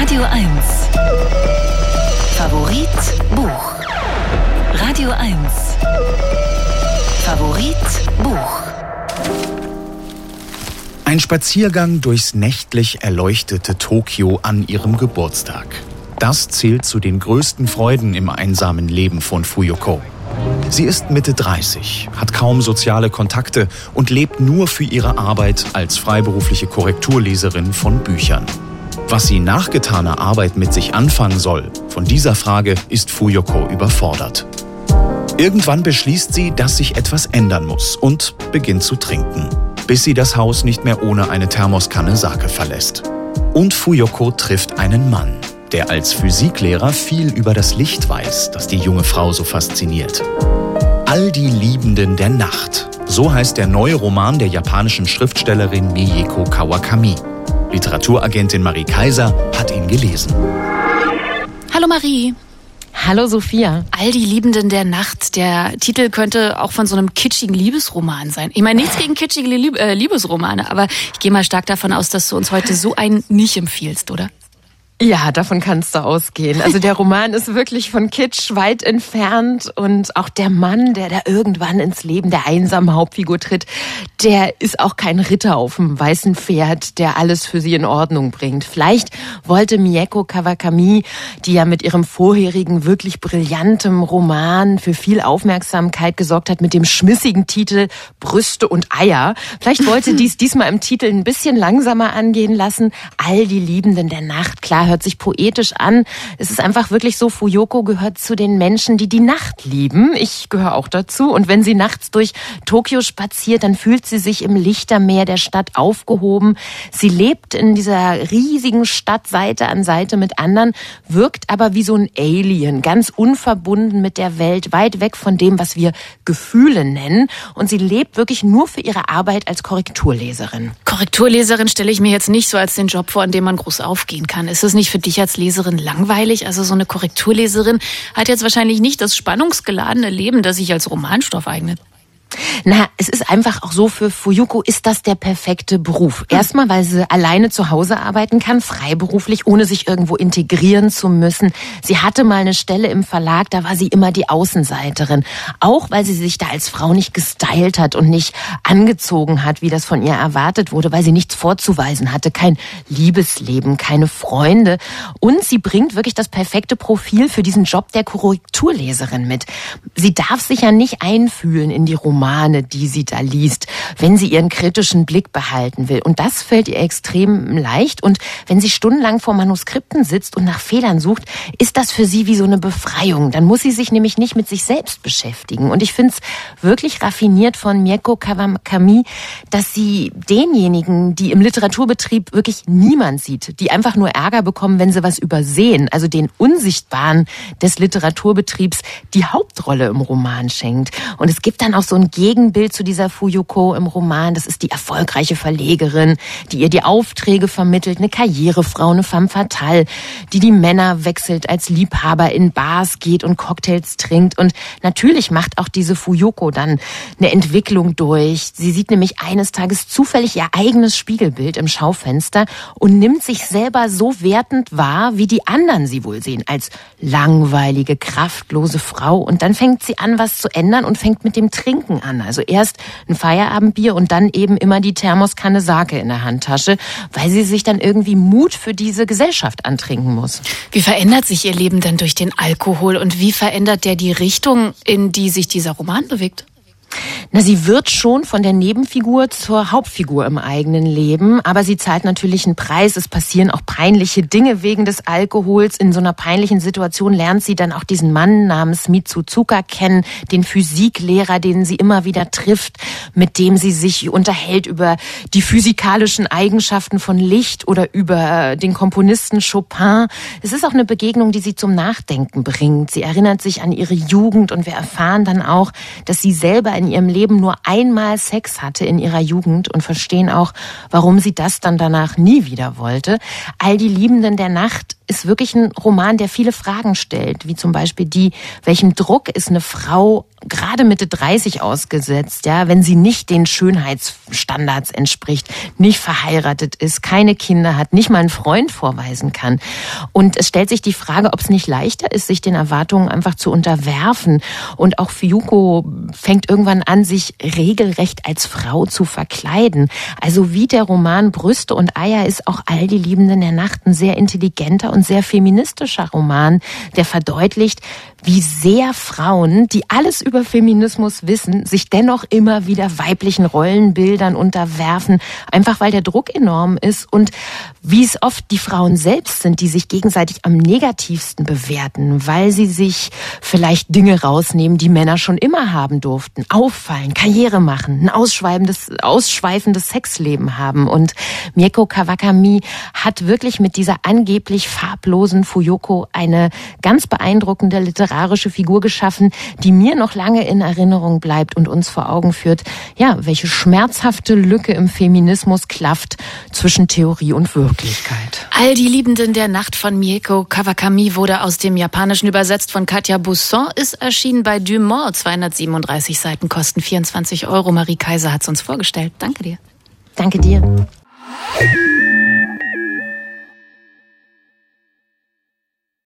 Radio 1. Favorit Buch. Radio 1. Favorit Buch. Ein Spaziergang durchs nächtlich erleuchtete Tokio an ihrem Geburtstag. Das zählt zu den größten Freuden im einsamen Leben von Fuyuko. Sie ist Mitte 30, hat kaum soziale Kontakte und lebt nur für ihre Arbeit als freiberufliche Korrekturleserin von Büchern. Was sie nach getaner Arbeit mit sich anfangen soll, von dieser Frage ist Fuyuko überfordert. Irgendwann beschließt sie, dass sich etwas ändern muss und beginnt zu trinken, bis sie das Haus nicht mehr ohne eine Thermoskanne Sake verlässt. Und Fuyuko trifft einen Mann, der als Physiklehrer viel über das Licht weiß, das die junge Frau so fasziniert. All die Liebenden der Nacht, so heißt der neue Roman der japanischen Schriftstellerin Mieko Kawakami. Literaturagentin Marie Kaiser hat ihn gelesen. Hallo Marie. Hallo Sophia. All die Liebenden der Nacht. Der Titel könnte auch von so einem kitschigen Liebesroman sein. Ich meine, nichts gegen kitschige Liebesromane, aber ich gehe mal stark davon aus, dass du uns heute so einen nicht empfiehlst, oder? Ja, davon kannst du ausgehen. Also der Roman ist wirklich von Kitsch weit entfernt und auch der Mann, der da irgendwann ins Leben der einsamen Hauptfigur tritt, der ist auch kein Ritter auf dem weißen Pferd, der alles für sie in Ordnung bringt. Vielleicht wollte Mieko Kawakami, die ja mit ihrem vorherigen wirklich brillantem Roman für viel Aufmerksamkeit gesorgt hat, mit dem schmissigen Titel Brüste und Eier, vielleicht wollte diesmal im Titel ein bisschen langsamer angehen lassen. All die Liebenden der Nacht, klar, hört sich poetisch an. Es ist einfach wirklich so, Fuyuko gehört zu den Menschen, die die Nacht lieben. Ich gehöre auch dazu. Und wenn sie nachts durch Tokio spaziert, dann fühlt sie sich im Lichtermeer der Stadt aufgehoben. Sie lebt in dieser riesigen Stadt Seite an Seite mit anderen, wirkt aber wie so ein Alien, ganz unverbunden mit der Welt, weit weg von dem, was wir Gefühle nennen. Und sie lebt wirklich nur für ihre Arbeit als Korrekturleserin. Korrekturleserin stelle ich mir jetzt nicht so als den Job vor, an dem man groß aufgehen kann. Ist es nicht für dich als Leserin langweilig? Also so eine Korrekturleserin hat jetzt wahrscheinlich nicht das spannungsgeladene Leben, das sich als Romanstoff eignet. Na, es ist einfach auch so, für Fuyuko ist das der perfekte Beruf. Erstmal, weil sie alleine zu Hause arbeiten kann, freiberuflich, ohne sich irgendwo integrieren zu müssen. Sie hatte mal eine Stelle im Verlag, da war sie immer die Außenseiterin. Auch weil sie sich da als Frau nicht gestylt hat und nicht angezogen hat, wie das von ihr erwartet wurde, weil sie nichts vorzuweisen hatte, kein Liebesleben, keine Freunde. Und sie bringt wirklich das perfekte Profil für diesen Job der Korrekturleserin mit. Sie darf sich ja nicht einfühlen in die Romane, die sie da liest, wenn sie ihren kritischen Blick behalten will. Und das fällt ihr extrem leicht. Und wenn sie stundenlang vor Manuskripten sitzt und nach Fehlern sucht, ist das für sie wie so eine Befreiung. Dann muss sie sich nämlich nicht mit sich selbst beschäftigen. Und ich finde es wirklich raffiniert von Mieko Kawakami, dass sie denjenigen, die im Literaturbetrieb wirklich niemand sieht, die einfach nur Ärger bekommen, wenn sie was übersehen, also den Unsichtbaren des Literaturbetriebs, die Hauptrolle im Roman schenkt. Und es gibt dann auch so ein Gegenbild zu dieser Fuyuko im Roman. Das ist die erfolgreiche Verlegerin, die ihr die Aufträge vermittelt, eine Karrierefrau, eine femme fatale, die Männer wechselt, als Liebhaber in Bars geht und Cocktails trinkt. Und natürlich macht auch diese Fuyuko dann eine Entwicklung durch. Sie sieht nämlich eines Tages zufällig ihr eigenes Spiegelbild im Schaufenster und nimmt sich selber so wertend wahr, wie die anderen sie wohl sehen, als langweilige, kraftlose Frau. Und dann fängt sie an, was zu ändern und fängt mit dem Trinken an. Also erst ein Feierabendbier und dann eben immer die Thermoskanne Sake in der Handtasche, weil sie sich dann irgendwie Mut für diese Gesellschaft antrinken muss. Wie verändert sich ihr Leben denn durch den Alkohol und wie verändert der die Richtung, in die sich dieser Roman bewegt? Na, sie wird schon von der Nebenfigur zur Hauptfigur im eigenen Leben, aber sie zahlt natürlich einen Preis. Es passieren auch peinliche Dinge wegen des Alkohols. In so einer peinlichen Situation lernt sie dann auch diesen Mann namens Mitsuzuka kennen, den Physiklehrer, den sie immer wieder trifft, mit dem sie sich unterhält über die physikalischen Eigenschaften von Licht oder über den Komponisten Chopin. Es ist auch eine Begegnung, die sie zum Nachdenken bringt. Sie erinnert sich an ihre Jugend und wir erfahren dann auch, dass sie selber in ihrem Leben nur einmal Sex hatte in ihrer Jugend und verstehen auch, warum sie das dann danach nie wieder wollte. All die Liebenden der Nacht ist wirklich ein Roman, der viele Fragen stellt, wie zum Beispiel welchem Druck ist eine Frau gerade Mitte 30 ausgesetzt, ja, wenn sie nicht den Schönheitsstandards entspricht, nicht verheiratet ist, keine Kinder hat, nicht mal einen Freund vorweisen kann. Und es stellt sich die Frage, ob es nicht leichter ist, sich den Erwartungen einfach zu unterwerfen. Und auch Fuyuko fängt irgendwann an, sich regelrecht als Frau zu verkleiden. Also wie der Roman Brüste und Eier ist auch All die Liebenden der Nacht ein sehr intelligenter und sehr feministischer Roman, der verdeutlicht, wie sehr Frauen, die alles über Feminismus wissen, sich dennoch immer wieder weiblichen Rollenbildern unterwerfen, einfach weil der Druck enorm ist und wie es oft die Frauen selbst sind, die sich gegenseitig am negativsten bewerten, weil sie sich vielleicht Dinge rausnehmen, die Männer schon immer haben durften, auffallen, Karriere machen, ein ausschweifendes Sexleben haben. Und Mieko Kawakami hat wirklich mit dieser angeblich farblosen Fuyuko eine ganz beeindruckende literarische Figur geschaffen, die mir noch lange in Erinnerung bleibt und uns vor Augen führt, ja, welche schmerzhafte Lücke im Feminismus klafft zwischen Theorie und Wirklichkeit. All die Liebenden der Nacht von Mieko Kawakami wurde aus dem Japanischen übersetzt von Katja Busson, ist erschienen bei Dumont, 237 Seiten, kosten 24 €. Marie Kaiser hat es uns vorgestellt. Danke dir. Danke dir.